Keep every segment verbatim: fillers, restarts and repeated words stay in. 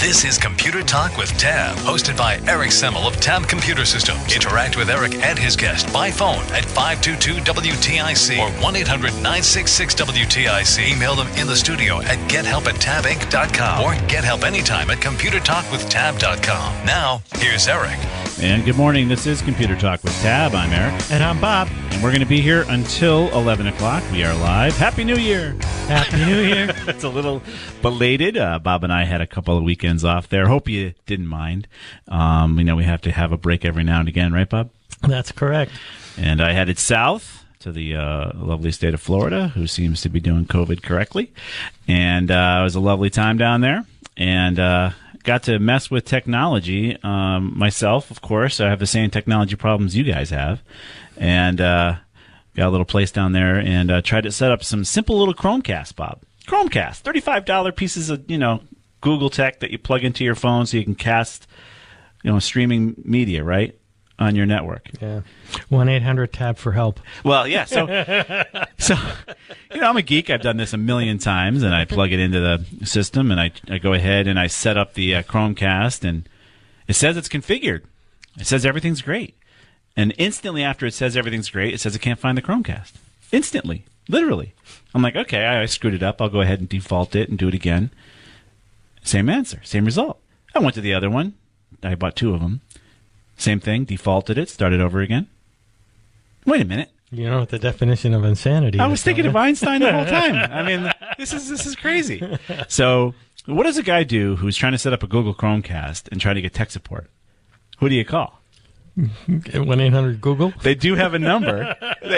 This is Computer Talk with Tab, hosted by Eric Semmel of Tab Computer Systems. Interact with Eric and his guest by phone at five two two W T I C or one eight hundred nine six six W T I C. Email them in the studio at gethelp at tab inc dot com or get help anytime at computer talk with tab dot com. Now, here's Eric. And good morning. This is Computer Talk with Tab. I'm Eric. And I'm Bob. And we're going to be here until eleven o'clock. We are live. Happy New Year. Happy New Year. It's a little belated. Uh, Bob and I had a couple of weekends off there. Hope you didn't mind. Um, you know, we have to have a break every now and again, right, Bob? That's correct. And I headed south to the uh, lovely state of Florida, who seems to be doing COVID correctly. And uh, it was a lovely time down there. And uh, got to mess with technology um, myself, of course. I have the same technology problems you guys have. And uh, got a little place down there and uh, tried to set up some simple little Chromecast, Bob. Chromecast, thirty-five dollars pieces of, you know, Google tech that you plug into your phone so you can cast, you know, streaming media, right, on your network. Yeah. one eight hundred tab for help. Well, yeah. So, so, you know, I'm a geek. I've done this a million times, and I plug it into the system, and I, I go ahead and I set up the uh, Chromecast, and it says it's configured. It says everything's great. And instantly after it says everything's great, it says it can't find the Chromecast. Instantly. Literally. I'm like, okay, I screwed it up. I'll go ahead and default it and do it again. Same answer. Same result. I went to the other one. I bought two of them. Same thing. Defaulted it. Started over again. Wait a minute. You know what the definition of insanity is? I was thinking of Einstein the whole time. I mean, this is this is crazy. So what does a guy do who's trying to set up a Google Chromecast and trying to get tech support? Who do you call? one eight hundred Google? They do have a number. they,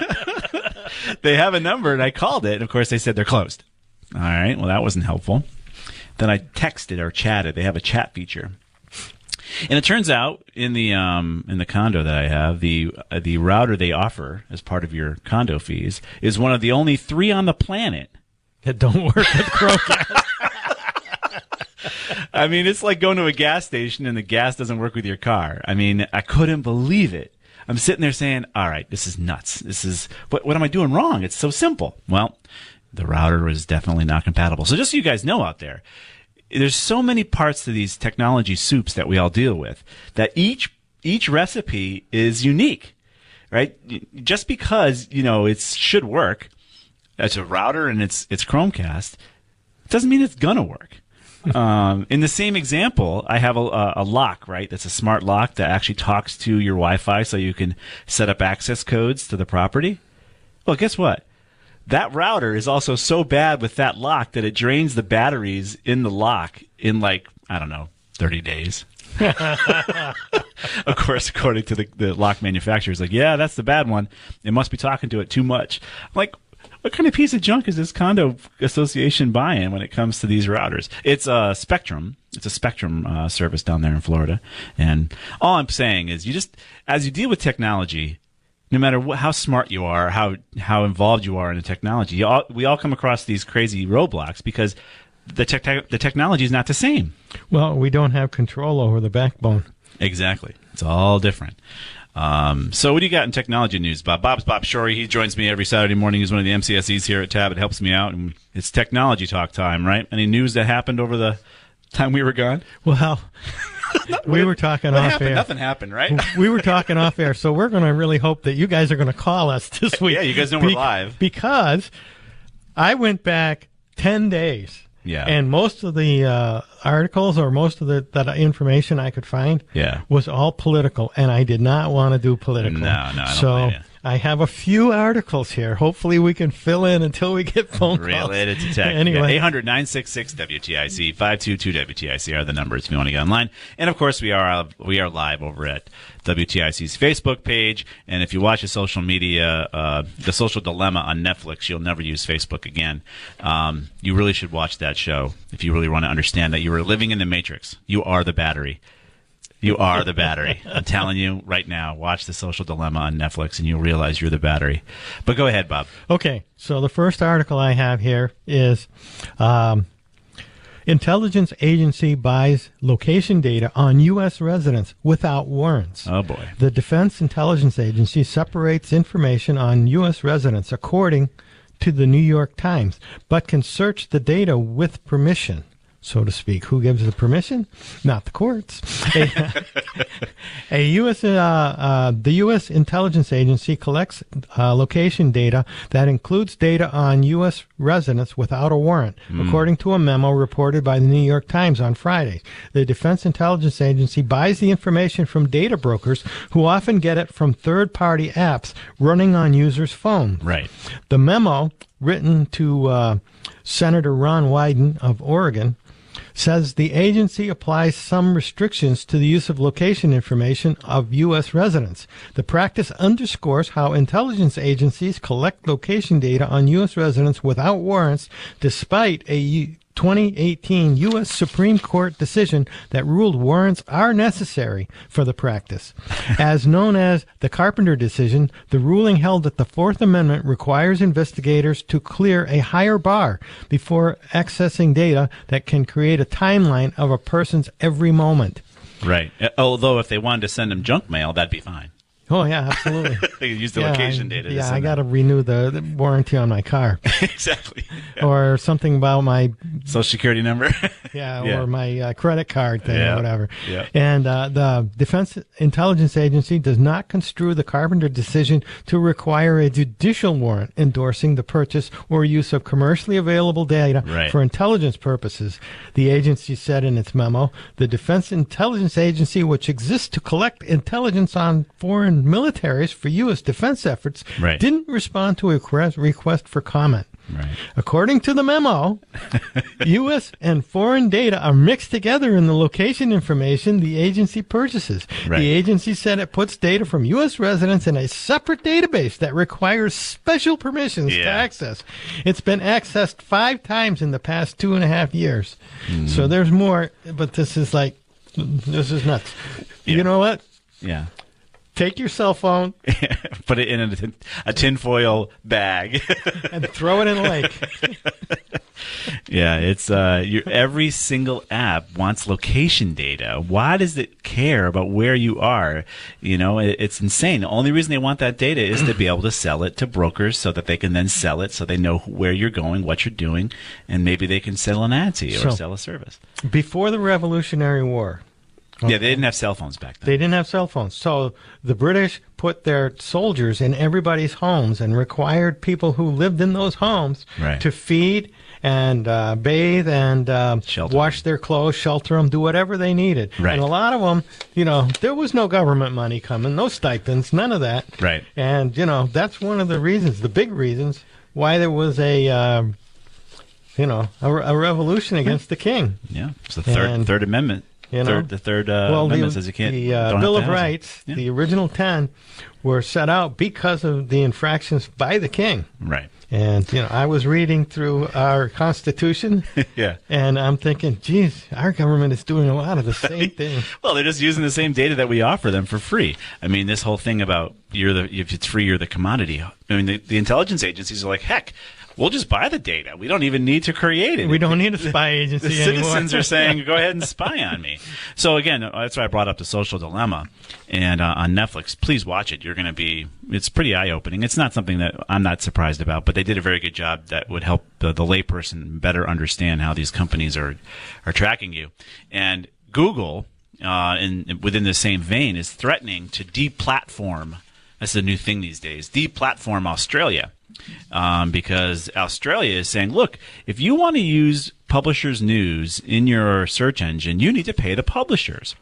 they have a number, and I called it. And, of course, they said they're closed. All right. Well, that wasn't helpful. Then I texted or chatted. They have a chat feature. And it turns out in the um, in the condo that I have, the uh, the router they offer as part of your condo fees is one of the only three on the planet that don't work with Chromecast. I mean, it's like going to a gas station and the gas doesn't work with your car. I mean, I couldn't believe it. I'm sitting there saying, all right, this is nuts. This is, what, what am I doing wrong? It's so simple. Well, the router was definitely not compatible. So just so you guys know out there, there's so many parts to these technology soups that we all deal with that each each recipe is unique, right? Just because, you know, it should work as a router and it's it's Chromecast, doesn't mean it's gonna work. um, in the same example, I have a, a lock, right? That's a smart lock that actually talks to your Wi-Fi so you can set up access codes to the property. Well, guess what? That router is also so bad with that lock that it drains the batteries in the lock in like, I don't know, thirty days. Of course, according to the, the lock manufacturer, it's like, yeah, that's the bad one. It must be talking to it too much. I'm like, what kind of piece of junk is this condo association buying when it comes to these routers? It's a Spectrum. It's a Spectrum uh, service down there in Florida. And all I'm saying is you just, as you deal with technology, no matter what, how smart you are, how how involved you are in the technology, you all, we all come across these crazy roadblocks because the, te- the technology is not the same. Well, we don't have control over the backbone. Exactly. It's all different. Um, so what do you got in technology news, Bob? Bob's Bob Shorey. He joins me every Saturday morning. He's one of the M C S Es here at Tab. It helps me out. And it's technology talk time, right? Any news that happened over the time we were gone? Well, we were talking what off happened? air. Nothing happened, right? We were talking off air, so we're going to really hope that you guys are going to call us this week. Yeah, you guys know we're live. Because I went back ten days. Yeah. And most of the uh, articles or most of the that information I could find yeah. was all political, and I did not want to do political. No, no, I don't so blame you. I have a few articles here. Hopefully we can fill in until we get phone calls. Related to tech. Anyway. eight hundred nine six six W T I C, five two two W T I C are the numbers if you want to get online. And, of course, we are uh, we are live over at W T I C's Facebook page. And if you watch the social media, uh, The Social Dilemma on Netflix, you'll never use Facebook again. Um, you really should watch that show if you really want to understand that you are living in the Matrix. You are the battery. You are the battery. I'm telling you right now, watch The Social Dilemma on Netflix and you'll realize you're the battery. But go ahead, Bob. Okay, so the first article I have here is um, Intelligence Agency buys location data on U S residents without warrants. Oh, boy. The Defense Intelligence Agency separates information on U S residents according to the New York Times, but can search the data with permission. so to speak. Who gives the permission? Not the courts. A, a U S Uh, uh, the U S intelligence agency collects uh, location data that includes data on U S residents without a warrant, mm. according to a memo reported by the New York Times on Friday. The Defense Intelligence Agency buys the information from data brokers who often get it from third-party apps running on users' phones. Right. The memo, written to uh, Senator Ron Wyden of Oregon, says the agency applies some restrictions to the use of location information of U S residents. The practice underscores how intelligence agencies collect location data on U S residents without warrants, despite a twenty eighteen U S Supreme Court decision that ruled warrants are necessary for the practice. As known as the Carpenter decision, the ruling held that the Fourth Amendment requires investigators to clear a higher bar before accessing data that can create a timeline of a person's every moment. Right. Although if they wanted to send them junk mail, that'd be fine. Oh, yeah, absolutely. They could use the yeah, location I, data. To yeah, send I got to renew the, the warranty on my car. Exactly. Yeah. Or something about my Social Security number. yeah, yeah, or my uh, credit card thing yeah. or whatever. Yeah. And uh, the Defense Intelligence Agency does not construe the Carpenter decision to require a judicial warrant endorsing the purchase or use of commercially available data right. for intelligence purposes. The agency said in its memo, the Defense Intelligence Agency, which exists to collect intelligence on foreign militaries for U S defense efforts, right. didn't respond to a request, request for comment. Right. According to the memo, U S and foreign data are mixed together in the location information the agency purchases. Right. The agency said it puts data from U S residents in a separate database that requires special permissions yeah. to access. It's been accessed five times in the past two and a half years. Mm. So there's more, but this is like, this is nuts. Yeah. You know what? Yeah. Take your cell phone, put it in a, tin, a tinfoil bag, and throw it in a lake. Yeah, it's uh, you, every single app wants location data. Why does it care about where you are? You know, it, it's insane. The only reason they want that data is to be able to sell it to brokers so that they can then sell it, so they know where you're going, what you're doing, and maybe they can sell an ad to you or so, sell a service. Before the Revolutionary War. Okay. Yeah, they didn't have cell phones back then. They didn't have cell phones. So the British put their soldiers in everybody's homes and required people who lived in those homes right. to feed and uh, bathe and uh, wash their clothes, shelter them, do whatever they needed. Right. And a lot of them, you know, there was no government money coming, no stipends, none of that. Right. And, you know, that's one of the reasons, the big reasons, why there was a... Uh, you know, a, a revolution against the king. Yeah, it's the third, and, third Amendment. You know, third, the third uh, well, amendment the, says you can't. The uh, don't Bill have of to Rights, yeah. the original ten, were set out because of the infractions by the king. Right. And you know, I was reading through our Constitution, yeah, and I'm thinking, geez, our government is doing a lot of the same things. Well, they're just using the same data that we offer them for free. I mean, this whole thing about you're the if it's free, you're the commodity. I mean, the, the intelligence agencies are like, heck. We'll just buy the data. We don't even need to create it. We don't need a spy agency the anymore. Citizens are saying, go ahead and spy on me. So again, that's why I brought up The Social Dilemma and uh, on Netflix. Please watch it. You're going to be, it's pretty eye-opening. It's not something that I'm not surprised about, but they did a very good job that would help the, the layperson better understand how these companies are, are tracking you. And Google, uh, in, within the same vein, is threatening to deplatform. That's a new thing these days. Deplatform Australia. Um, because Australia is saying, look, if you want to use publishers' news in your search engine, you need to pay the publishers.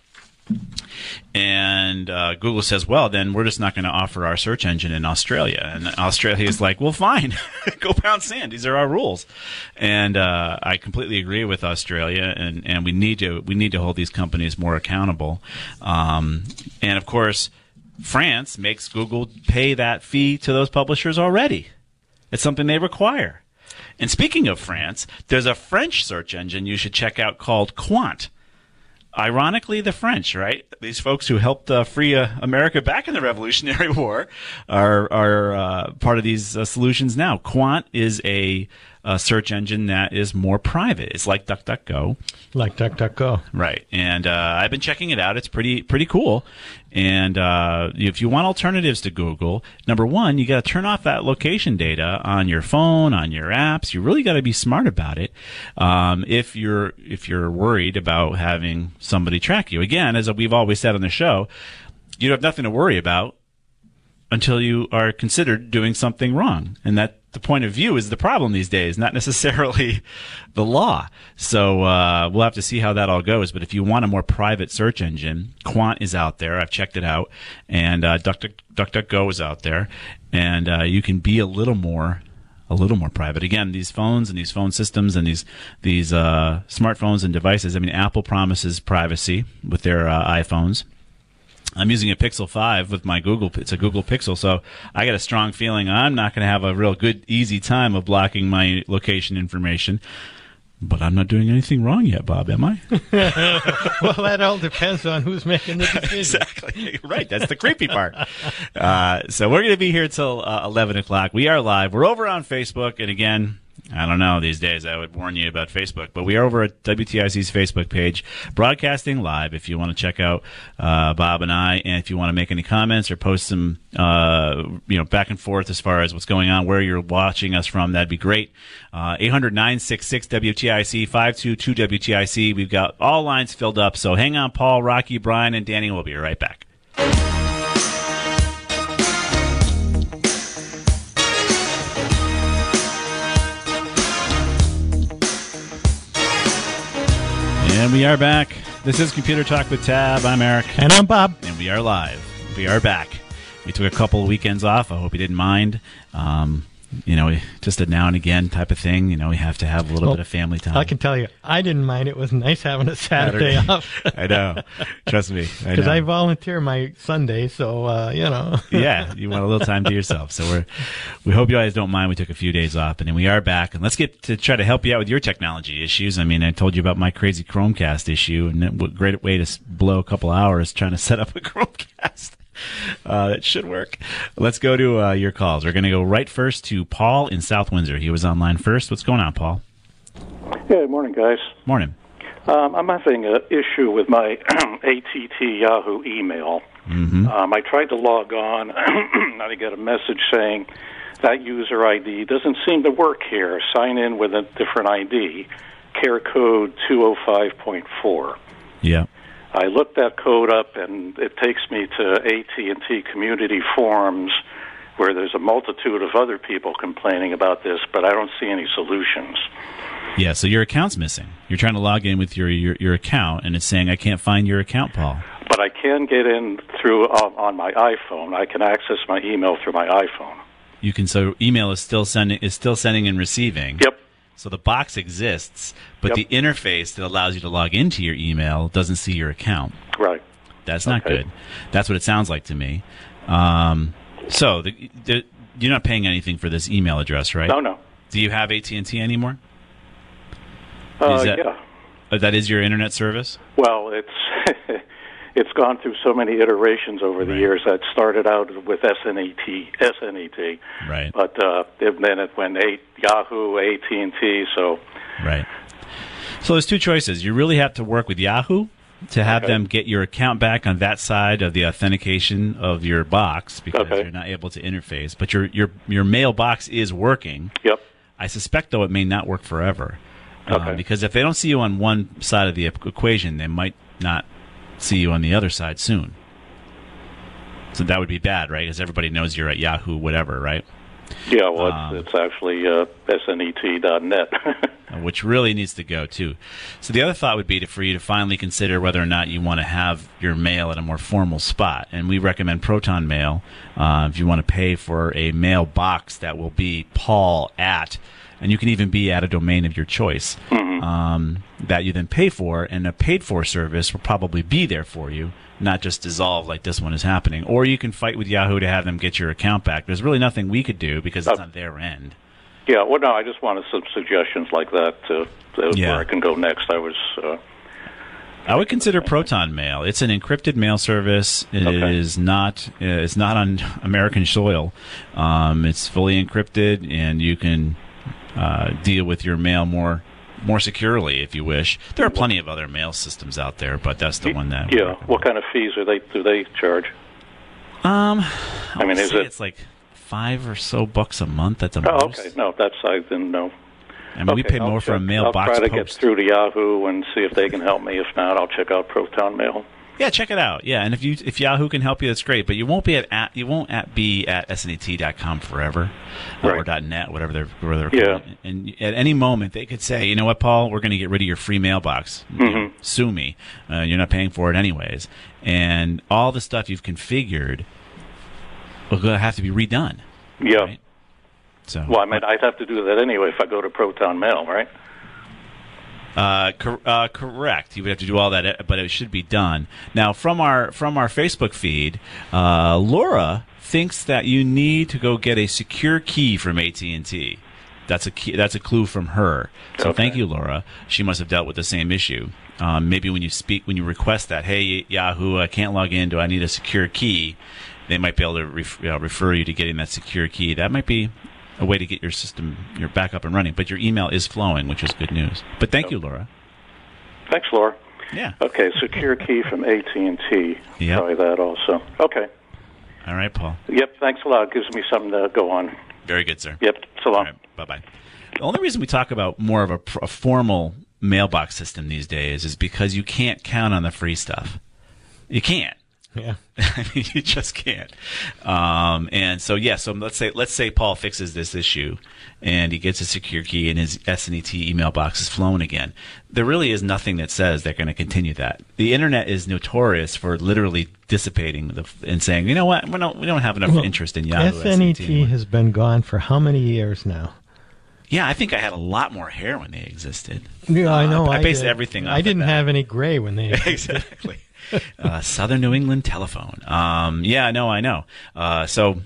And uh, Google says, well, then we're just not going to offer our search engine in Australia. And Australia is like, well, fine, go pound sand. These are our rules. And uh, I completely agree with Australia, and, and we need to we need to hold these companies more accountable. Um, and of course, France makes Google pay that fee to those publishers already. It's something they require. And speaking of France, there's a French search engine you should check out called Qwant. Ironically, the French, right? These folks who helped uh, free uh, America back in the Revolutionary War are are uh, part of these uh, solutions now. Qwant is a a search engine that is more private. It's like DuckDuckGo. Like DuckDuckGo. Right. And uh, I've been checking it out. It's pretty pretty cool. And uh, if you want alternatives to Google, number one, you got to turn off that location data on your phone, on your apps. You really got to be smart about it. Um, if you're if you're worried about having somebody track you, again, as we've always said on the show, you have nothing to worry about until you are considered doing something wrong, and that the point of view is the problem these days, not necessarily the law. So uh, we'll have to see how that all goes. But if you want a more private search engine, Quant is out there. I've checked it out, and uh, DuckDuck, DuckDuckGo is out there, and uh, you can be a little more, a little more private. Again, these phones and these phone systems and these these uh, smartphones and devices. I mean, Apple promises privacy with their uh, iPhones. I'm using a Pixel five with my Google. It's a Google Pixel, so I got a strong feeling I'm not going to have a real good, easy time of blocking my location information. But I'm not doing anything wrong yet, Bob, am I? Well, that all depends on who's making the decision. Exactly. Right. That's the creepy part. Uh, so we're going to be here till uh, eleven o'clock. We are live. We're over on Facebook, and again, I don't know these days. I would warn you about Facebook, but we are over at W T I C's Facebook page, broadcasting live. If you want to check out uh, Bob and I, and if you want to make any comments or post some, uh, you know, back and forth as far as what's going on, where you're watching us from, that'd be great. Uh, eight hundred, nine six six, W T I C, five two two W T I C. We've got all lines filled up. So hang on, Paul, Rocky, Brian, and Danny. We'll be right back. And we are back. This is Computer Talk with Tab. I'm Eric. And I'm Bob. And we are live. We are back. We took a couple of weekends off. I hope you didn't mind. Um, you know, just a now and again type of thing. You know, we have to have a little well, bit of family time. I can tell you, I didn't mind. It was nice having a Saturday, Saturday. off. I know. Trust me. Because I, I volunteer my Sunday, so, uh, you know. Yeah, you want a little time to yourself. So we're, we hope you guys don't mind. We took a few days off, and then we are back. And let's get to try to help you out with your technology issues. I mean, I told you about my crazy Chromecast issue, and what great way to blow a couple hours trying to set up a Chromecast. Uh, that should work. Let's go to uh, your calls. We're going to go right first to Paul in South Windsor. He was online first. What's going on, Paul? Yeah, morning, guys. Morning. Um, I'm having an issue with my A T T Yahoo email. Mm-hmm. Um, I tried to log on, and I get a message saying that user I D doesn't seem to work here. Sign in with a different I D, care code two oh five point four. Yeah. I looked that code up, and it takes me to A T and T community forums where there's a multitude of other people complaining about this, but I don't see any solutions. Yeah, so your account's missing. You're trying to log in with your, your, your account, and it's saying, I can't find your account, Paul. But I can get in through uh, on my iPhone. I can access my email through my iPhone. You can, so email is still sending is still sending and receiving. Yep. So the box exists, but yep. the interface that allows you to log into your email doesn't see your account. Right. That's not okay. good. That's what it sounds like to me. Um, so the, the, you're not paying anything for this email address, right? No, no. Do you have A T and T anymore? Uh, is that, yeah. Uh, that is your internet service? Well, it's it's gone through so many iterations over the right. years. That started out with S N E T, S N E T. Right. But uh, then it went a- Yahoo, A T and T, so... Right. So there's two choices. You really have to work with Yahoo to have okay. them get your account back on that side of the authentication of your box because okay. you're not able to interface. But your your your mailbox is working. Yep. I suspect, though, it may not work forever. Okay. Um, because if they don't see you on one side of the equation, they might not see you on the other side soon. So that would be bad, right? Because everybody knows you're at Yahoo, whatever, right? Yeah, well, it's, um, it's actually uh, S N E T dot net. Which really needs to go, too. So the other thought would be to, for you to finally consider whether or not you want to have your mail at a more formal spot. And we recommend Proton Mail uh, if you want to pay for a mail box that will be Paul at, and you can even be at a domain of your choice, mm-hmm. um, that you then pay for, and a paid-for service will probably be there for you, not just dissolve like this one is happening. Or you can fight with Yahoo to have them get your account back. There's really nothing we could do because it's uh, on their end. Yeah, well, no, I just wanted some suggestions like that to, to yeah. where I can go next. I was... Uh, I would consider Proton Mail. It's an encrypted mail service. It okay. is not. Uh, it's not on American soil. Um, it's fully encrypted, and you can uh, deal with your mail more more securely, if you wish. There are plenty of other mail systems out there, but that's the one that. Yeah. What kind of fees are they do they charge? Um, I, I mean, is it? It's like five or so bucks a month at the Oh, most. okay. No, that's I didn't know. I mean, okay, we pay I'll more check. for a mailbox I'll try to post. get through to Yahoo and see if they can help me. If not, I'll check out Proton Mail. Yeah, check it out. Yeah, and if you if Yahoo can help you, that's great. But you won't be at, at you won't at be at S N E T dot com forever, uh, Right. or .net, whatever they're, whatever they're Yeah. calling it. And at any moment they could say, you know what, Paul, we're going to get rid of your free mailbox. You know, Mhm. sue me. Uh, you're not paying for it anyways. And all the stuff you've configured will go- have to be redone. Yeah. Right? So. Well, I mean, I'd have to do that anyway if I go to Proton Mail, right? Uh, cor- uh, correct. You would have to do all that, but it should be done. Now, from our from our Facebook feed, uh, Laura thinks that you need to go get a secure key from A T and T. That's a key, that's a clue from her. So Okay. thank you, Laura. She must have dealt with the same issue. Um, maybe when you speak, when you request that, hey Yahoo, I can't log in. Do I need a secure key? They might be able to ref- uh, refer you to getting that secure key. That might be a way to get your system, your back up and running. But your email is flowing, which is good news. But thank you, Laura. Thanks, Laura. Yeah. Okay, secure key from A T and T. Yep. Try that also. Okay. All right, Paul. Yep, thanks a lot. Gives me something to go on. Very good, sir. Yep, so long. All right, bye-bye. The only reason we talk about more of a, a formal mailbox system these days is because you can't count on the free stuff. You can't. Yeah. I mean, you just can't. Um, and so, yeah. So let's say let's say Paul fixes this issue, and he gets a secure key, and his S N E T email box is flowing again. There really is nothing that says they're going to continue that. The internet is notorious for literally dissipating the, and saying, you know what, we don't we don't have enough Well, interest in Yahoo S N E T anymore. has been gone for how many years now? Yeah, I think I had a lot more hair when they existed. Yeah, I Uh, know. I, I based did. everything. I off of didn't that. have any gray when they. Exactly. uh, Southern New England Telephone. Um, yeah, no, I know. Uh, so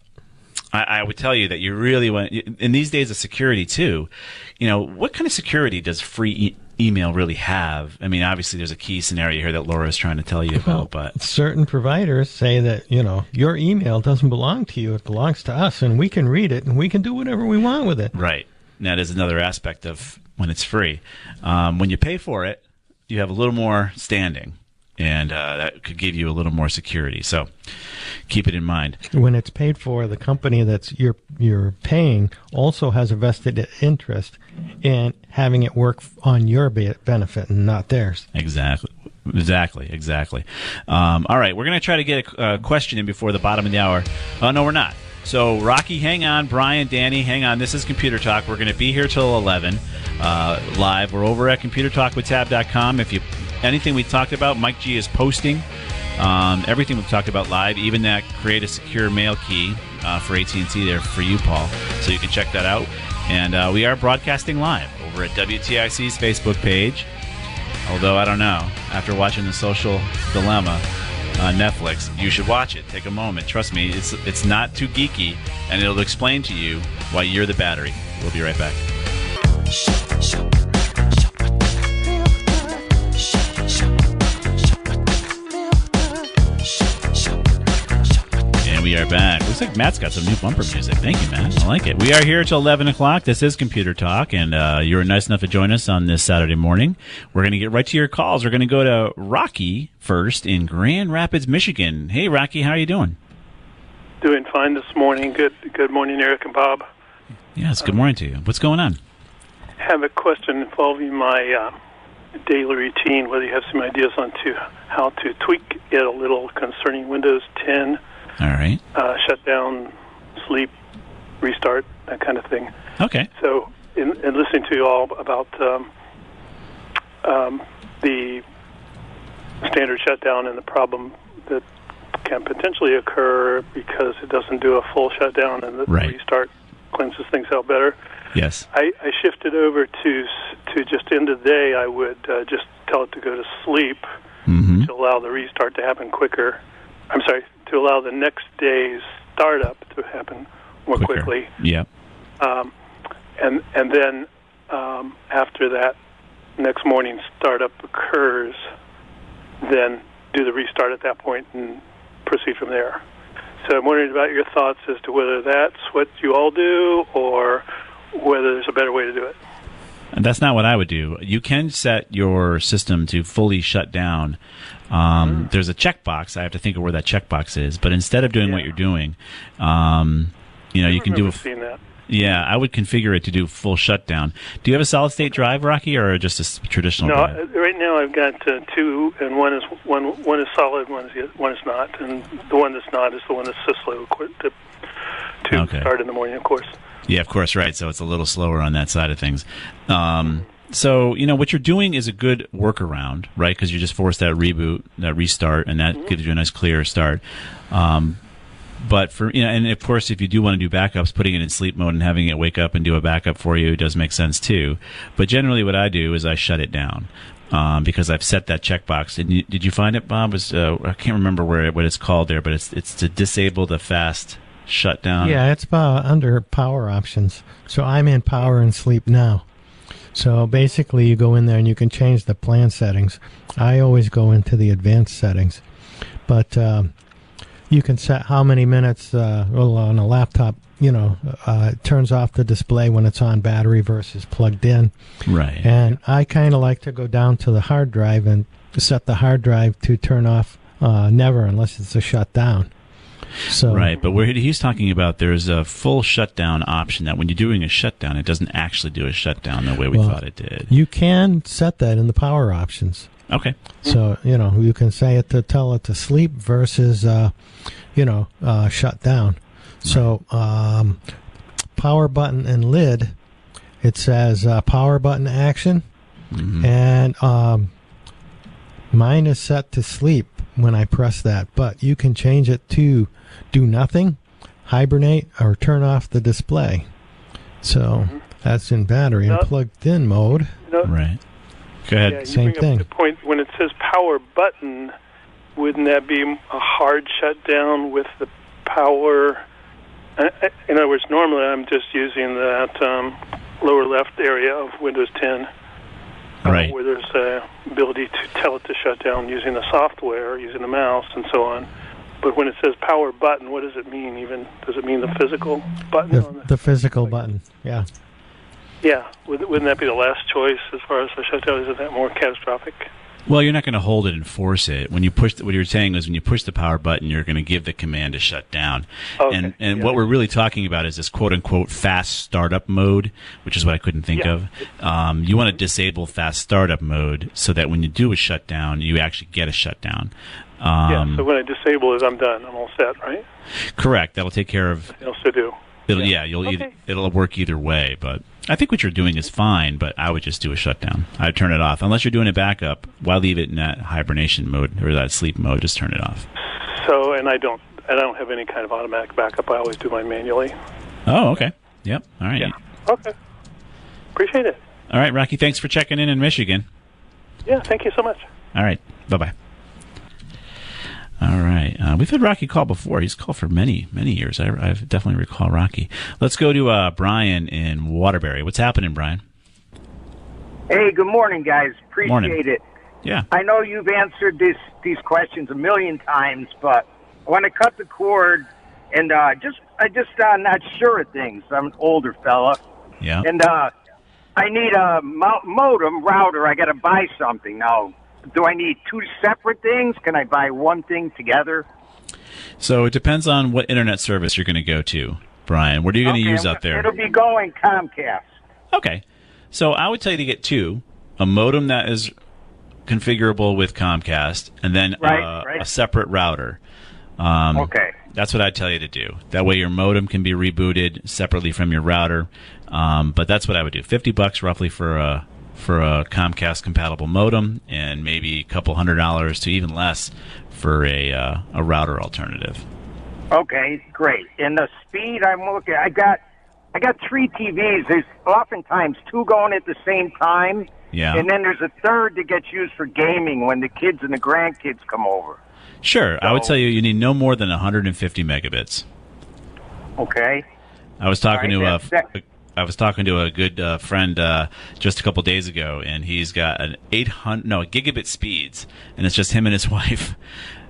I, I would tell you that you really want, in these days of security too, you know, what kind of security does free e- email really have? I mean, obviously there's a key scenario here that Laura is trying to tell you about, but Certain providers say that, you know, your email doesn't belong to you. It belongs to us, and we can read it, and we can do whatever we want with it. right. And that is another aspect of when it's free. Um, when you pay for it, you have a little more standing, and uh, that could give you a little more security. So keep it in mind. When it's paid for, the company that's you're you're paying also has a vested interest in having it work on your be- benefit and not theirs. Exactly. Exactly. Exactly. Um, all right. We're going to try to get a, a question in before the bottom of the hour. Oh, no, we're not. So, Rocky, hang on. Brian, Danny, hang on. This is Computer Talk. We're going to be here till eleven uh, live. We're over at computer talk with tab dot com. If you anything we talked about, Mike G is posting um, everything we've talked about live, even that create a secure mail key uh, for A T and T there for you, Paul. So you can check that out. And uh, we are broadcasting live over at W T I C's Facebook page. Although, I don't know, after watching The Social Dilemma on Netflix, you should watch it. Take a moment. Trust me, it's it's not too geeky, and it'll explain to you why you're the battery. We'll be right back. And we are back. Looks like Matt's got some new bumper music. Thank you, Matt. I like it. We are here till eleven o'clock. This is Computer Talk, and uh, you were nice enough to join us on this Saturday morning. We're going to get right to your calls. We're going to go to Rocky first in Grand Rapids, Michigan. Hey, Rocky, how are you doing? Doing fine this morning. Good Good morning, Eric and Bob. Yes, good morning to you. What's going on? Have a question involving my uh, daily routine, whether you have some ideas on to how to tweak it a little concerning Windows ten, All right. uh, shutdown, sleep, restart, that kind of thing. Okay. So, in, in listening to you all about um, um, the standard shutdown and the problem that can potentially occur because it doesn't do a full shutdown and the Right. restart cleanses things out better. Yes. I, I shifted over to to just end of the day. I would uh, just tell it to go to sleep Mm-hmm. to allow the restart to happen quicker. I'm sorry, to allow the next day's startup to happen more Quicker. quickly. Yep. Um, and and then um, after that next morning startup occurs, then do the restart at that point and proceed from there. So I'm wondering about your thoughts as to whether that's what you all do or whether there's a better way to do it. And that's not what I would do. You can set your system to fully shut down. Um, mm. There's a checkbox. I have to think of where that checkbox is. But instead of doing yeah. what you're doing, um, you know, I you can do a. Seen that. Yeah, I would configure it to do full shutdown. Do you have a solid state drive, Rocky, or just a s- traditional? No, drive? right now I've got uh, two, and one is one one is solid, one is one is not, and the one that's not is the one that's so slow to, to okay. start in the morning, of course. Yeah, of course, right. So it's a little slower on that side of things. Um, so, you know, what you're doing is a good workaround, right? Because you just force that reboot, that restart, and that mm-hmm. gives you a nice clear start. Um, but for, you know, and of course, if you do want to do backups, putting it in sleep mode and having it wake up and do a backup for you does make sense too. But generally what I do is I shut it down. Um, because I've set that checkbox. Did you, did you find it, Bob? Was, uh, I can't remember where what it's called there, but it's it's to disable the fast shutdown. Yeah, it's uh, under power options. So I'm in power and sleep now. So basically, you go in there and you can change the plan settings. I always go into the advanced settings, but um, you can set how many minutes. Uh, well, on a laptop, you know, uh, it turns off the display when it's on battery versus plugged in. Right. And I kind of like to go down to the hard drive and set the hard drive to turn off uh, never unless it's a shutdown. So, right, but where he's talking about, there's a full shutdown option that when you're doing a shutdown, it doesn't actually do a shutdown the way we well, thought it did. You can set that in the power options. Okay. So, you know, you can say it to tell it to sleep versus, uh, you know, uh, shut down. So, um, power button and lid, it says uh, power button action, mm-hmm. and um, mine is set to sleep when I press that, but you can change it to do nothing, hibernate, or turn off the display. So mm-hmm. that's in battery and plugged in mode. No. Right. Go ahead. Yeah, you Same bring thing. Up the point when it says power button, wouldn't that be a hard shutdown with the power? In other words, normally I'm just using that um, lower left area of Windows ten. Right. Uh, where there's the ability to tell it to shut down using the software, using the mouse, and so on. But when it says power button, what does it mean even? Does it mean the physical button? The, on the, the physical button, yeah. Yeah. Wouldn't that be the last choice as far as the shutdown? Isn't that more catastrophic? Well, you're not going to hold it and force it. When you push, the, what you're saying is when you push the power button, you're going to give the command to shut down. Okay. And and yeah. what we're really talking about is this quote-unquote fast startup mode, which is what I couldn't think yeah. of. Um, you want to disable fast startup mode so that when you do a shutdown, you actually get a shutdown. Um, yeah, so when I disable it, I'm done. I'm all set, right? Correct. That'll take care of... What else to do? It'll, yeah. yeah, you'll okay. either, it'll work either way, but I think what you're doing is fine, but I would just do a shutdown. I'd turn it off. Unless you're doing a backup, why leave it in that hibernation mode or that sleep mode? Just turn it off. So, and I don't I don't have any kind of automatic backup. I always do mine manually. Oh, okay. Yep. All right. Yeah. Okay. Appreciate it. All right, Rocky, thanks for checking in in Michigan. Yeah, thank you so much. All right. Bye-bye. All right. Uh, we've had Rocky call before. He's called for many, many years. I, I definitely recall Rocky. Let's go to uh, Brian in Waterbury. What's happening, Brian? Hey, good morning, guys. Appreciate morning. it. Yeah. I know you've answered this, these questions a million times, but I want to cut the cord, and uh, just I just uh, not sure of things. I'm an older fella, Yeah. and uh, I need a mo- modem router. I got to buy something now. Do I need two separate things? Can I buy one thing together? So it depends on what internet service you're going to go to, Brian. What are you going to Okay, use out there? It'll be going Comcast. Okay. So I would tell you to get two, a modem that is configurable with Comcast, and then Right, uh, right. a separate router. Um, Okay. That's what I'd tell you to do. That way your modem can be rebooted separately from your router. Um, but that's what I would do. fifty bucks roughly for a for a Comcast compatible modem, and maybe a couple hundred dollars to even less for a uh, a router alternative. Okay, great. And the speed I'm looking, I got, I got three T Vs. There's oftentimes two going at the same time, Yeah. and then there's a third that gets used for gaming when the kids and the grandkids come over. Sure. I would tell you you need no more than one hundred fifty megabits. Okay. I was talking All right, to a, that's- a I was talking to a good uh, friend uh, just a couple days ago, and he's got an eight hundred no gigabit speeds, and it's just him and his wife.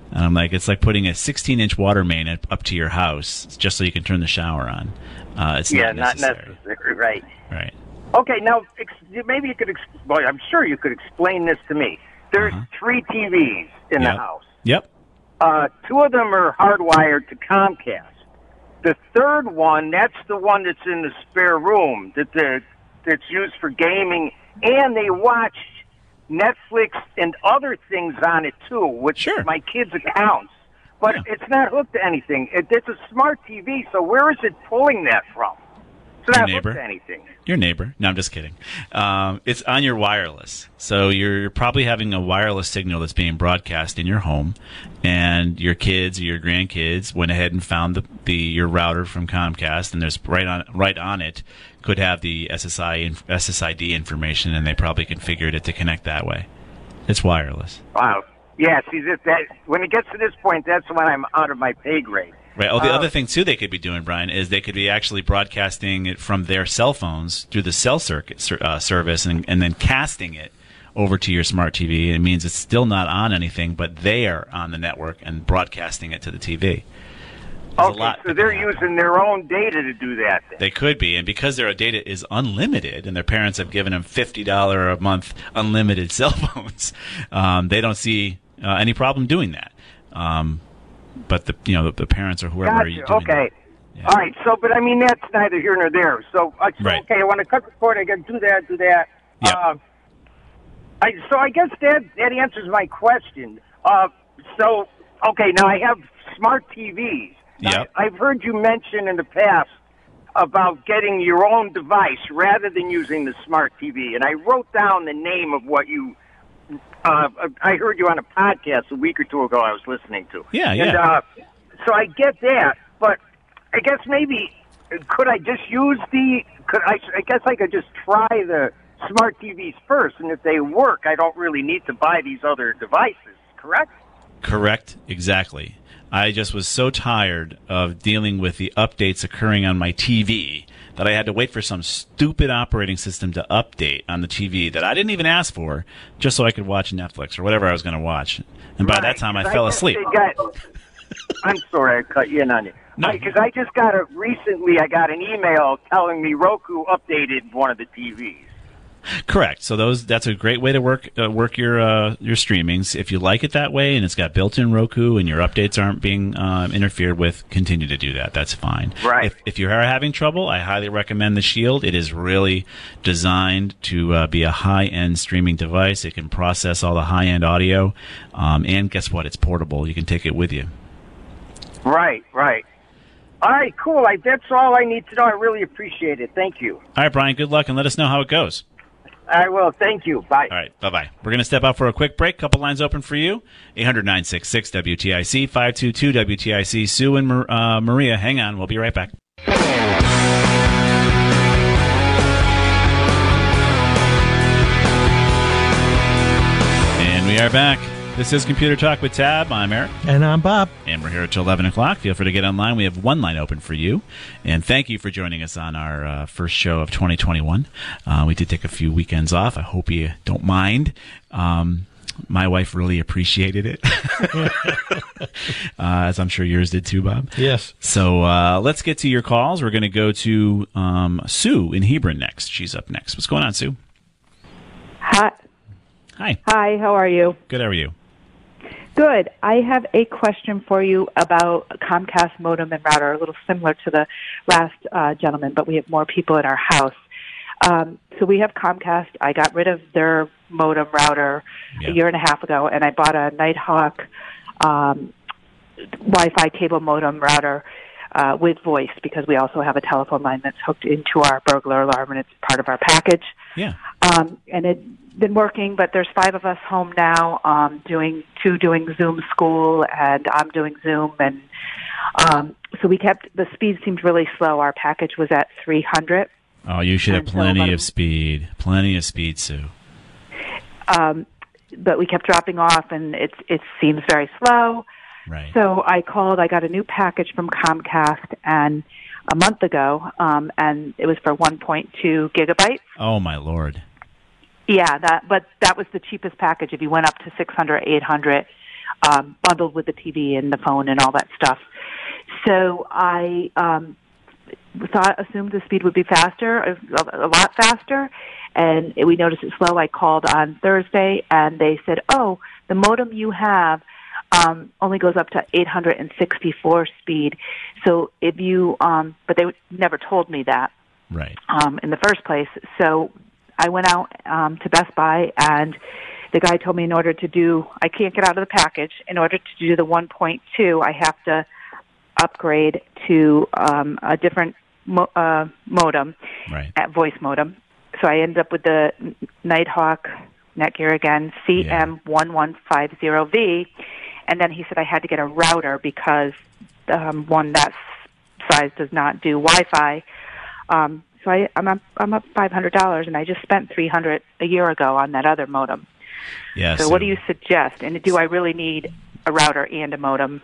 And I'm like, it's like putting a sixteen-inch water main up up to your house just so you can turn the shower on. Uh, it's yeah, not necessary. not necessary, right? Right. Okay, now ex- maybe you could. Ex- well, I'm sure you could explain this to me. There's Uh-huh. three T Vs in Yep. the house. Yep. Uh, two of them are hardwired to Comcast. The third one, that's the one that's in the spare room that the that's used for gaming, and they watch Netflix and other things on it too, with Sure. my kids' accounts. But Yeah. it's not hooked to anything. It, it's a smart T V, so where is it pulling that from? It's not Your hooked neighbor. to anything. Your neighbor. No, I'm just kidding. Um, it's on your wireless. So you're probably having a wireless signal that's being broadcast in your home, and your kids or your grandkids went ahead and found the, the your router from Comcast, and there's right on right on it could have the S S I inf- S S I D information, and they probably configured it to connect that way. It's wireless. Wow. Yeah, see, that, that, when it gets to this point, that's when I'm out of my pay grade. Right. Oh, the Uh, other thing too they could be doing, Brian, is they could be actually broadcasting it from their cell phones through the cell circuit ser- uh, service, and, and then casting it over to your smart T V. It means it's still not on anything, but they are on the network and broadcasting it to the T V. There's a Okay, lot so that they're can happen. using their own data to do that. Then. They could be, and because their data is unlimited, and their parents have given them fifty dollars a month unlimited cell phones, um, they don't see uh, any problem doing that. Um, but the you know the, the parents or whoever are Gotcha. doing Okay. that. Yeah. All right. So, but I mean, that's neither here nor there. So, uh, so Right. okay, I want to cut the cord. I got to do that, do that. Yep. Uh, I, so I guess that that answers my question. Uh, so, okay, now I have smart T Vs. Now, Yep. I've heard you mention in the past about getting your own device rather than using the smart T V, and I wrote down the name of what you. Uh, I heard you on a podcast a week or two ago. I was listening to. Yeah, And, yeah. uh, so I get that, but I guess maybe could I just use the? Could I? I guess I could just try the smart T Vs first, and if they work, I don't really need to buy these other devices. Correct? Correct. Exactly. I just was so tired of dealing with the updates occurring on my T V that I had to wait for some stupid operating system to update on the T V that I didn't even ask for, just so I could watch Netflix or whatever I was going to watch. And by that Right, time, I 'cause fell guess asleep. they got- I'm sorry, I cut you in on it. No. Because I just got a recently. I got an email telling me Roku updated one of the T Vs. Correct. So those that's a great way to work uh, work your uh, your streamings. If you like it that way, and it's got built-in Roku, and your updates aren't being um, interfered with, continue to do that. That's fine. Right. If, if you are having trouble, I highly recommend the Shield. It is really designed to uh, be a high-end streaming device. It can process all the high-end audio, um, and guess what? It's portable. You can take it with you. Right, right. All right, cool. I, that's all I need to know. I really appreciate it. Thank you. All right, Brian. Good luck, and let us know how it goes. I will. Thank you. Bye. All right, bye-bye. We're going to step out for a quick break. Couple lines open for you. eight hundred, nine six six, W T I C, five two two, W T I C. Sue and Mar- uh, Maria, hang on. We'll be right back. And we are back. This is Computer Talk with Tab. I'm Eric. And I'm Bob. And we're here until eleven o'clock. Feel free to get online. We have one line open for you. And thank you for joining us on our uh, first show of twenty twenty-one. Uh, we did take a few weekends off. I hope you don't mind. Um, my wife really appreciated it, uh, as I'm sure yours did too, Bob. Yes. So uh, let's get to your calls. We're going to go to um, Sue in Hebron next. She's up next. What's going on, Sue? Hi. Hi. Hi, how are you? Good. How are you? Good. I have a question for you about Comcast modem and router, a little similar to the last uh, gentleman, but we have more people in our house. Um, so we have Comcast. I got rid of their modem router Yeah. a year and a half ago, and I bought a Nighthawk um, Wi-Fi cable modem router uh, with voice, because we also have a telephone line that's hooked into our burglar alarm, and it's part of our package. Yeah. Um, and it's been working, but there's five of us home now, um, doing two doing Zoom school, and I'm doing Zoom, and um, so we kept the speed seemed really slow. Our package was at three hundred. Oh, you should have And so plenty about- of speed. Plenty of speed, Sue. Um, but we kept dropping off, and it it seems very slow. Right. So I called. I got a new package from Comcast, and a month ago, um, and it was for one point two gigabytes. Oh, my Lord. Yeah, that, but that was the cheapest package. If you went up to six hundred, eight hundred, um, bundled with the T V and the phone and all that stuff. So I um, thought, assumed the speed would be faster, a, a lot faster, and we noticed it slow. I called on Thursday, and they said, oh, the modem you have um, only goes up to eight hundred sixty-four speed. So if you, um, but they never told me that right um, in the first place. So I went out um, to Best Buy, and the guy told me in order to do, I can't get out of the package, in order to do the one point two, I have to upgrade to um, a different mo- uh, modem, right. at voice modem. So I ended up with the Nighthawk Netgear again, C M one one five zero V, and then he said I had to get a router because um, one that size does not do Wi-Fi. Um, so I, I'm up, I'm up five hundred dollars, and I just spent three hundred dollars a year ago on that other modem. Yeah, so, so what do you suggest? And do I really need a router and a modem?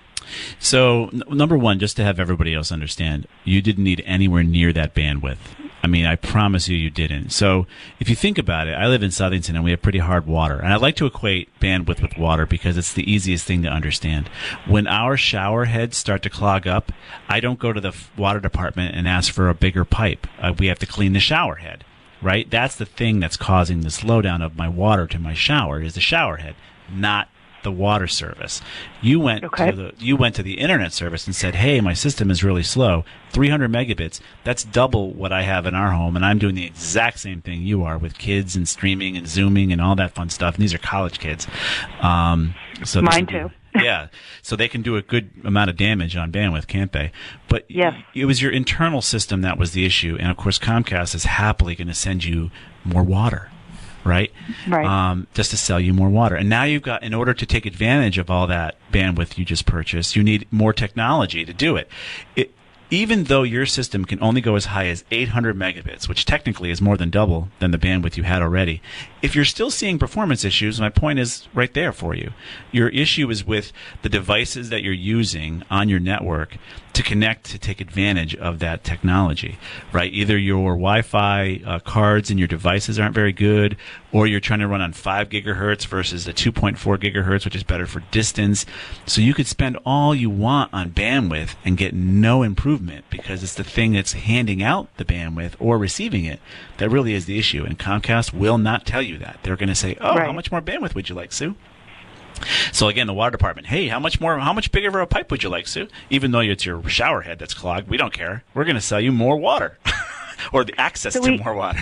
So, n- number one, just to have everybody else understand, you didn't need anywhere near that bandwidth. I mean, I promise you, you didn't. So, if you think about it, I live in Southington, and we have pretty hard water. And I like to equate bandwidth with water because it's the easiest thing to understand. When our shower heads start to clog up, I don't go to the f- water department and ask for a bigger pipe. Uh, we have to clean the shower head, right? That's the thing that's causing the slowdown of my water to my shower is the shower head, not the water service. You went okay. to the you went to the internet service and said, "Hey, my system is really slow. three hundred megabits. That's double what I have in our home, and I'm doing the exact same thing you are with kids and streaming and Zooming and all that fun stuff." And these are college kids. Um, so Mine be, too. Yeah, so they can do a good amount of damage on bandwidth, can't they? But yes. it was your internal system that was the issue, and of course Comcast is happily going to send you more water. Right? Right. Um, just to sell you more water. And now you've got, in order to take advantage of all that bandwidth you just purchased, you need more technology to do it. It even though your system can only go as high as eight hundred megabits, which technically is more than double than the bandwidth you had already, if you're still seeing performance issues, my point is right there for you. Your issue is with the devices that you're using on your network to connect to take advantage of that technology, right? Either your Wi-Fi uh, cards and your devices aren't very good, or you're trying to run on five gigahertz versus the two point four gigahertz, which is better for distance. So you could spend all you want on bandwidth and get no improvement because it's the thing that's handing out the bandwidth or receiving it that really is the issue. And Comcast will not tell you that. They're going to say, "Oh, right. how much more bandwidth would you like, Sue?" So again, the water department, hey, how much more, how much bigger of a pipe would you like, Sue? Even though it's your shower head that's clogged, we don't care. We're going to sell you more water or the access so to we, more water.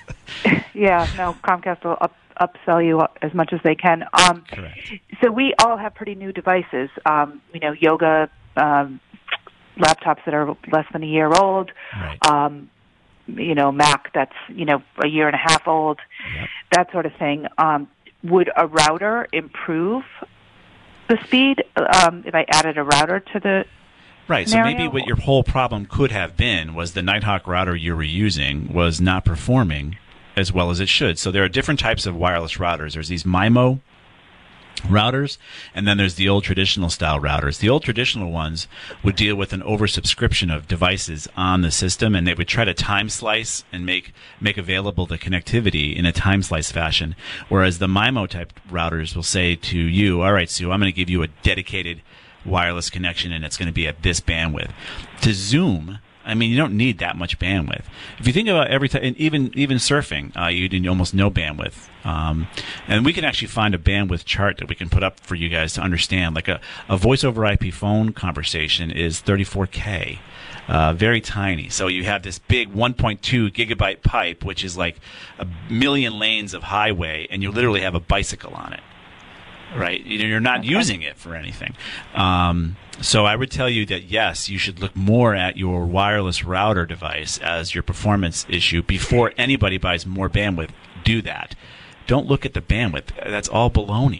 Yeah, no, Comcast will up, upsell you as much as they can. Um, Correct. So we all have pretty new devices. Um, you know, yoga um, laptops that are less than a year old. Right. Um, you know, Mac that's you know a year and a half old. Yep. That sort of thing. Um, would a router improve the speed um, if I added a router to the Right, so scenario? maybe what your whole problem could have been was the Nighthawk router you were using was not performing as well as it should. So there are different types of wireless routers. There's these MIMO routers, and then there's the old traditional style routers. The old traditional ones would deal with an oversubscription of devices on the system, and they would try to time slice and make make available the connectivity in a time slice fashion, whereas the MIMO type routers will say to you, all right, Sue, I'm going to give you a dedicated wireless connection, and it's going to be at this bandwidth. To Zoom, I mean, you don't need that much bandwidth. If you think about every time, and even even surfing, uh, you need almost no bandwidth. Um, and we can actually find a bandwidth chart that we can put up for you guys to understand. Like a, a voice over I P phone conversation is thirty-four K, uh, very tiny. So you have this big one point two gigabyte pipe, which is like a million lanes of highway, and you literally have a bicycle on it. Right, you're not okay. using it for anything. Um, so I would tell you that yes, you should look more at your wireless router device as your performance issue before anybody buys more bandwidth. Do that. Don't look at the bandwidth. That's all baloney.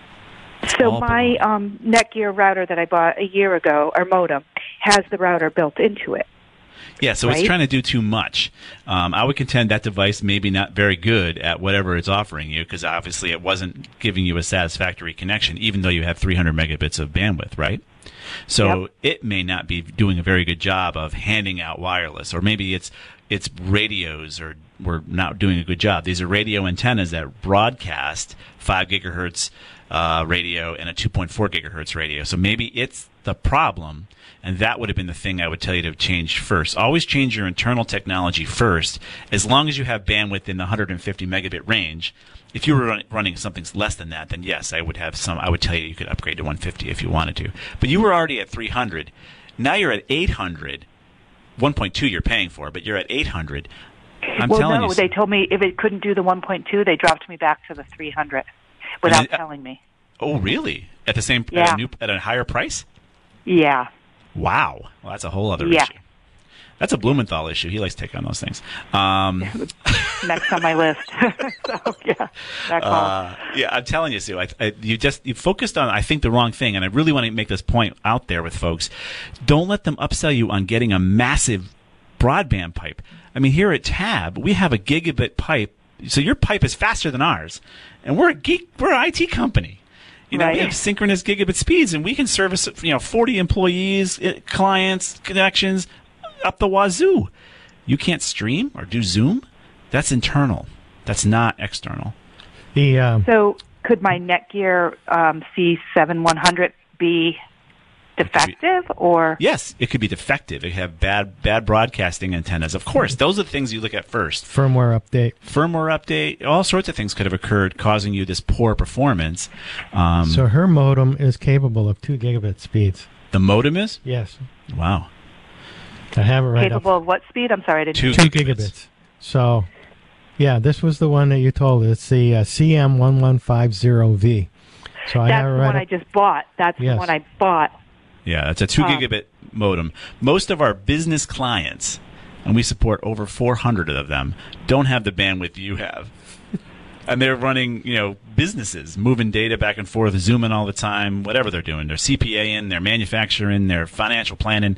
So all my baloney. um, Netgear router that I bought a year ago, our modem, has the router built into it. Yeah, so right? It's trying to do too much. Um, I would contend that device may be not very good at whatever it's offering you because obviously it wasn't giving you a satisfactory connection, even though you have three hundred megabits of bandwidth, right? So yep. it may not be doing a very good job of handing out wireless, or maybe it's its radios are were not doing a good job. These are radio antennas that broadcast five gigahertz uh, radio and a two point four gigahertz radio. So maybe it's the problem, and that would have been the thing I would tell you to change first. Always change your internal technology first, as long as you have bandwidth in the one hundred fifty megabit range. If you were run, running something less than that, then yes, I would have some. I would tell you you could upgrade to one fifty if you wanted to. But you were already at three hundred. Now you're at eight hundred. one point two you're paying for, but you're at eight hundred. I'm well, telling no, you. they told me if it couldn't do the one point two, they dropped me back to the three hundred without then, uh, telling me. Oh, really? At the same Yeah. at, a new, at a higher price? Yeah. Wow. Well, that's a whole other Yeah. issue. That's a Blumenthal issue. He likes to take on those things. Um, Next on my list. So, yeah. That call. uh, yeah, I'm telling you, Sue. I, I, you just you focused on, I think, the wrong thing, and I really want to make this point out there with folks. Don't let them upsell you on getting a massive broadband pipe. I mean, here at Tab, we have a gigabit pipe, so your pipe is faster than ours, and we're a geek, we're an I T company. You know, Right. we have synchronous gigabit speeds, and we can service, you know, forty employees, clients, connections, up the wazoo. You can't stream or do Zoom? That's internal. That's not external. The um, So could my Netgear um, C seven one hundred be defective or? Yes, it could be defective. It could have bad bad broadcasting antennas. Of course, those are the things you look at first. firmware update. Firmware update, all sorts of things could have occurred causing you this poor performance. Um, So her modem is capable of two gigabit speeds. the modem is? Yes, Wow. I have it right Capable up. of what speed? I'm sorry, I didn't. Two Two gigabits. gigabits. So, yeah, this was the one that you told. It's the uh, C M one one five zero V. So I That's have it the right one up. I just bought. That's Yes. the one I bought. Yeah, it's a two Uh, gigabit modem. Most of our business clients, and we support over four hundred of them, don't have the bandwidth you have. And they're running, you know, businesses, moving data back and forth, zooming all the time, whatever they're doing. They're C P A in, they're manufacturing, they're financial planning.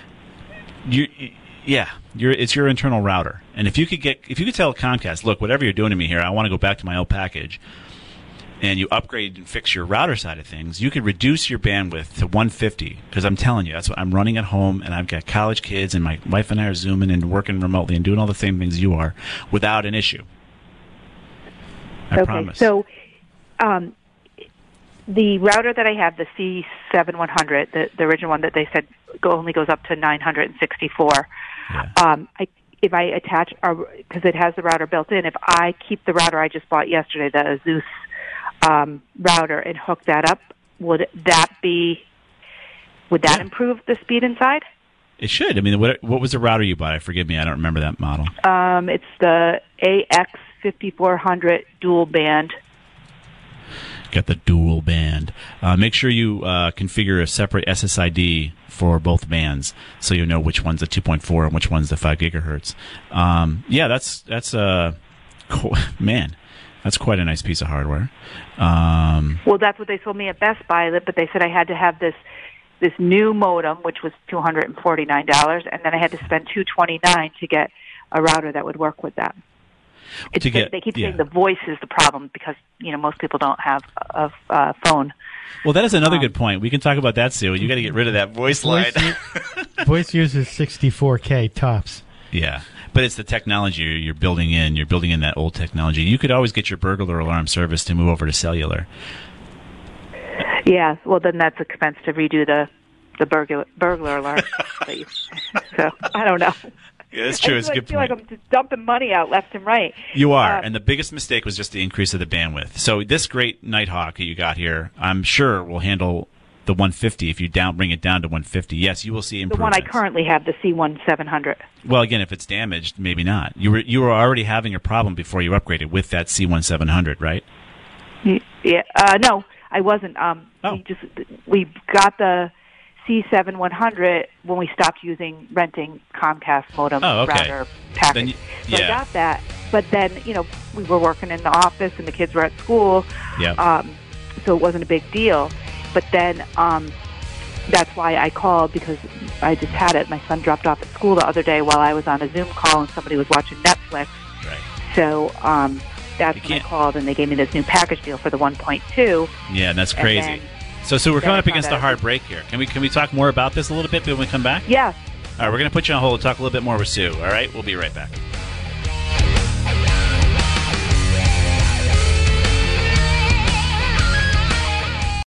You, yeah, you're, it's your internal router. And if you could get, if you could tell Comcast, look, whatever you're doing to me here, I want to go back to my old package, and you upgrade and fix your router side of things, you could reduce your bandwidth to one fifty. Because I'm telling you, that's what I'm running at home, and I've got college kids, and my wife and I are zooming and working remotely and doing all the same things you are without an issue. I okay, promise. so um, the router that I have, the C seven one hundred, the, the original one that they said go, only goes up to nine hundred sixty-four. Yeah. Um, I, if I attach, because it has the router built in, if I keep the router I just bought yesterday, the Asus um, router, and hook that up, would that be? Would that Yeah. improve the speed inside? It should. I mean, what, what was the router you bought? Forgive me, I don't remember that model. Um, it's the A X fifty-four hundred dual band. Got the dual band. Uh, make sure you uh, configure a separate S S I D for both bands, so you know which one's the two point four and which one's the five gigahertz. Um, yeah, that's that's uh, co- man, that's quite a nice piece of hardware. Um, Well, that's what they told me at Best Buy, but they said I had to have this this new modem, which was two hundred and forty nine dollars, and then I had to spend two twenty nine to get a router that would work with that. It's To get- they keep yeah. saying the voice is the problem because you know most people don't have a, a phone. well, that is another Um, good point. We can talk about that, Sue. You got to get rid of that voice line. Voice, u- voice uses sixty-four K tops. Yeah, but it's the technology you're, you're building in. You're building in that old technology. You could always get your burglar alarm service to move over to cellular. Yeah, well then that's expense to redo the the burglar burglar alarm. that you- so I don't know. Yeah, that's true. I It's a feel, good I feel point. like I'm just dumping money out left and right. You are, Um, and the biggest mistake was just the increase of the bandwidth. So this great Nighthawk that you got here, I'm sure will handle the one fifty if you down bring it down to one fifty. Yes, you will see The improvements. one I currently have, the C one seven hundred. Well, again, if it's damaged, maybe not. You were you were already having a problem before you upgraded with that C one seven hundred, right? Yeah, uh, no, I wasn't. Um, Oh. We just we got the C seven one hundred when we stopped using renting Comcast modem Oh, okay. router package. Then you- so yeah. I got that, but then you know we were working in the office and the kids were at school, Yeah. um, so it wasn't a big deal. But then um, that's why I called because I just had it. My son dropped off at school the other day while I was on a Zoom call and somebody was watching Netflix. Right. So um, that's You when I can't- called and they gave me this new package deal for the one point two. Yeah, and that's And crazy. then- so, so we're then coming I up found against a out- hard break here. Can we can we talk more about this a little bit when we come back? Yeah. All right, we're going to put you on hold and talk a little bit more with Sue. All right, we'll be right back.